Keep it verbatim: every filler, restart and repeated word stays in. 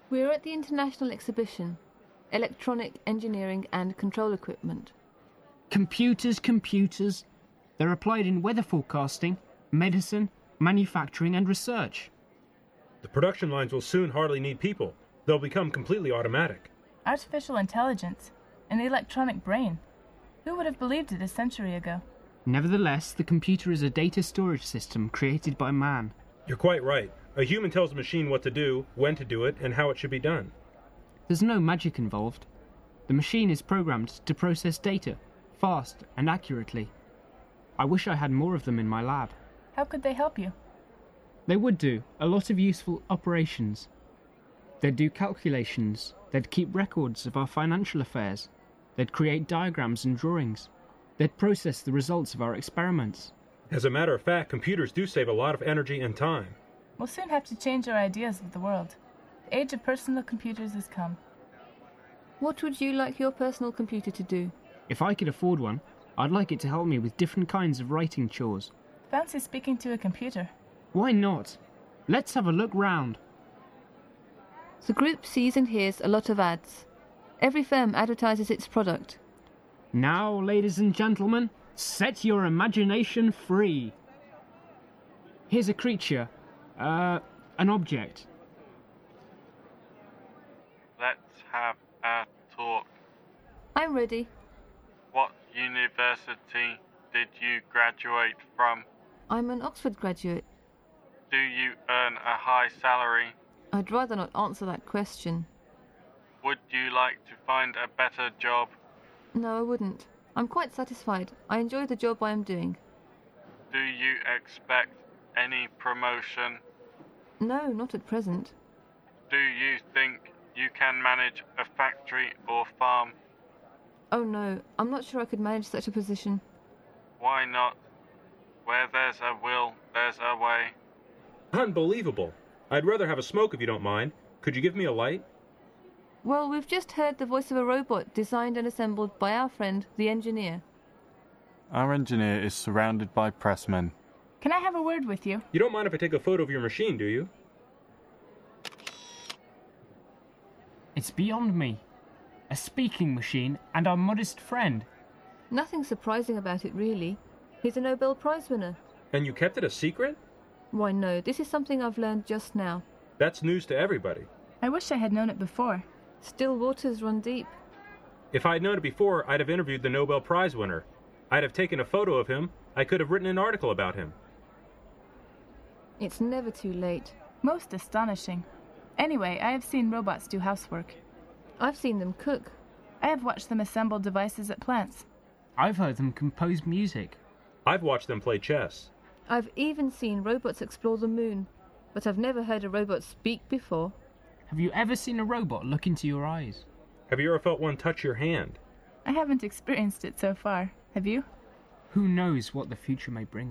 We're at the International Exhibition, Electronic Engineering and Control Equipment. Computers, computers. They're applied in weather forecasting, medicine, manufacturing and research. The production lines will soon hardly need people. They'll become completely automatic. Artificial intelligence, an electronic brain. Who would have believed it a century ago? Nevertheless, the computer is a data storage system created by man. You're quite right. A human tells the machine what to do, when to do it, and how it should be done. There's no magic involved. The machine is programmed to process data, fast and accurately. I wish I had more of them in my lab. How could they help you? They would do a lot of useful operations. They'd do calculations, they'd keep records of our financial affairs, they'd create diagrams and drawings, they'd process the results of our experiments. As a matter of fact, computers do save a lot of energy and time. We'll soon have to change our ideas of the world. The age of personal computers has come. What would you like your personal computer to do? If I could afford one, I'd like it to help me with different kinds of writing chores. Fancy speaking to a computer. Why not? Let's have a look round. The group sees and hears a lot of ads. Every firm advertises its product. Now, ladies and gentlemen, set your imagination free. Here's a creature, uh, an object. Let's have a talk. I'm ready. What university did you graduate from? I'm an Oxford graduate. Do you earn a high salary? I'd rather not answer that question. Would you like to find a better job? No, I wouldn't. I'm quite satisfied. I enjoy the job I am doing. Do you expect any promotion? No, not at present. Do you think you can manage a factory or farm? Oh no, I'm not sure I could manage such a position. Why not? Where there's a will, there's a way. Unbelievable. I'd rather have a smoke if you don't mind. Could you give me a light? Well, we've just heard the voice of a robot designed and assembled by our friend, the engineer. Our engineer is surrounded by pressmen. Can I have a word with you? You don't mind if I take a photo of your machine, do you? It's beyond me. A speaking machine and our modest friend. Nothing surprising about it, really. He's a Nobel Prize winner. And you kept it a secret? Why no, this is something I've learned just now. That's news to everybody. I wish I had known it before. Still waters run deep. If I'd known it before, I'd have interviewed the Nobel Prize winner. I'd have taken a photo of him. I could have written an article about him. It's never too late. Most astonishing. Anyway, I have seen robots do housework. I've seen them cook. I have watched them assemble devices at plants. I've heard them compose music. I've watched them play chess. I've even seen robots explore the moon, but I've never heard a robot speak before. Have you ever seen a robot look into your eyes? Have you ever felt one touch your hand? I haven't experienced it so far. Have you? Who knows what the future may bring?